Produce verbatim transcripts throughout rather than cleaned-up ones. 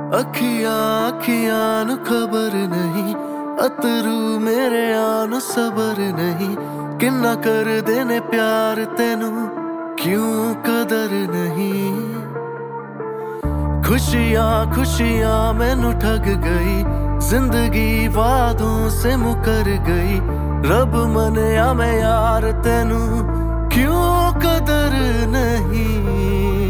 अखियां अखियां नु खबर नहीं, अतरू मेरे आनु सबर नहीं। किन्ना कर देने प्यार तेनू, क्यों कदर नहीं। खुशियां खुशियां मैनू ठग गई, जिंदगी वादों से मुकर गई। रब मनिया मैं यार तेनू, क्यों कदर नहीं।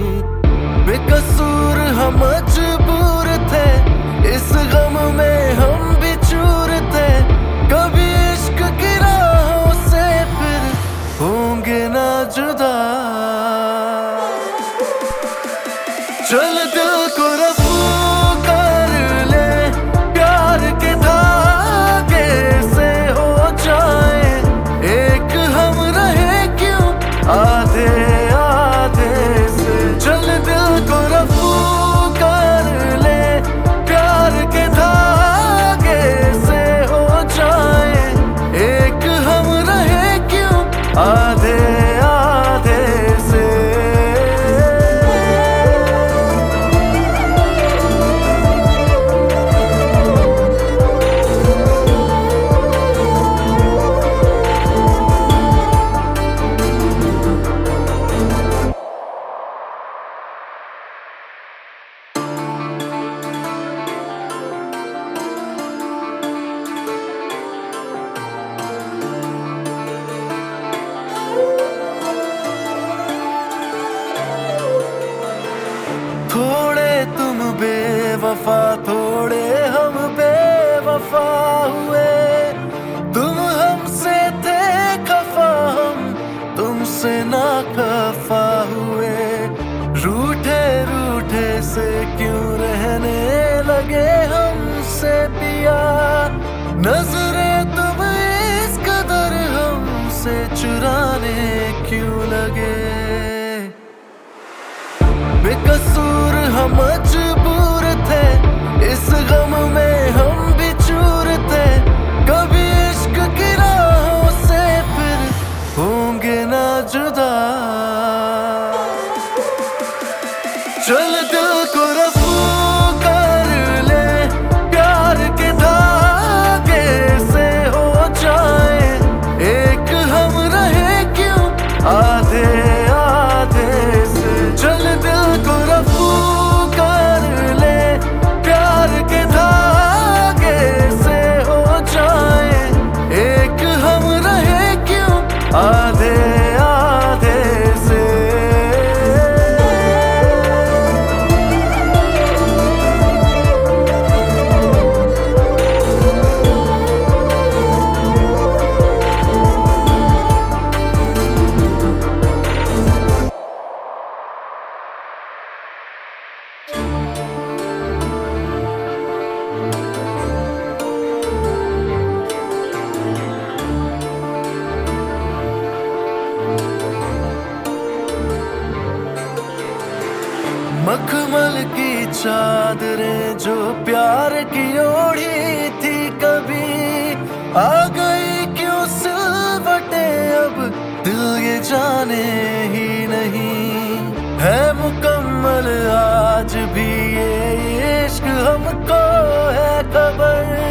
बेकसूर हम मजबूर थे, इस गम में हम भी चूर थे। कभी इश्क की राहों से फिर होंगे ना जुदा। चल दिल को रफू कर ले, प्यार के धागे से हो जाए एक। हम रहे क्यों आधे आधे से। चल दिल को रफू कर ले, प्यार के धागे से हो जाए एक। हम रहे क्यों आधे आधे से। थोड़े तुम बेवफा, थोड़े हम बेवफा हुए। तुम हमसे थे खफा, हम तुमसे ना खफा हुए। रूठे रूठे से क्यों रहने लगे हमसे पिया। नजरें तुम इस कदर हमसे चुराने क्यों लगे। बेकसूर हम मजबूर थे, इस गम में हम भी चूर थे। कभी इश्क की राहों से फिर होंगे ना जुदा। चल दिल को रफू कर ले, प्यार के धागे से हो जाए एक। हम रहे क्यों आधे आधे से। चल दिल को रफू कर ले, प्यार के धागे से हो जाए एक। हम रहे क्यों आधे आधे से। मखमल की चादरें जो प्यार की ओढ़ी थी कभी, आ गई क्यों सिलवटे अब दिल ये जाने ही नहीं। है मुकम्मल आज भी ये इश्क, हमको है खबर